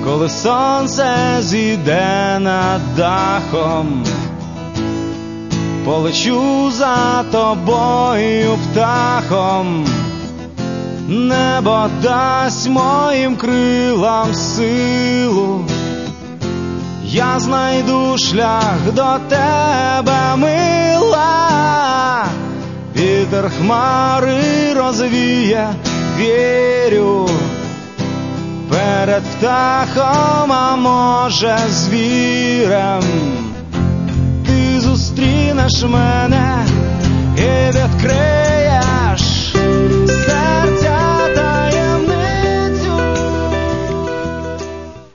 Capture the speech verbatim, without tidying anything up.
коли сонце зійде над дахом, полечу за тобою птахом. Небо дасть моїм крилам силу, я знайду шлях до тебе, мила. Вітер хмари розвіє, вірю, перед птахом, а може звірем.